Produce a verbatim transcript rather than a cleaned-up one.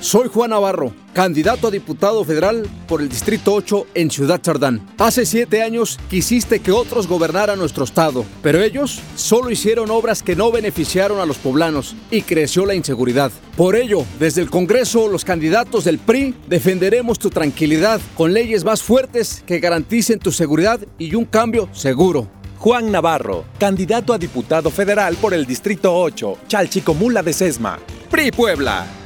Soy Juan Navarro, candidato a diputado federal por el Distrito ocho en Ciudad Cerdán. Hace siete años quisiste que otros gobernaran nuestro estado, pero ellos solo hicieron obras que no beneficiaron a los poblanos y creció la inseguridad. Por ello, desde el Congreso, los candidatos del P R I defenderemos tu tranquilidad con leyes más fuertes que garanticen tu seguridad y un cambio seguro. Juan Navarro, candidato a diputado federal por el Distrito ocho, Chalchicomula de Sesma, P R I Puebla.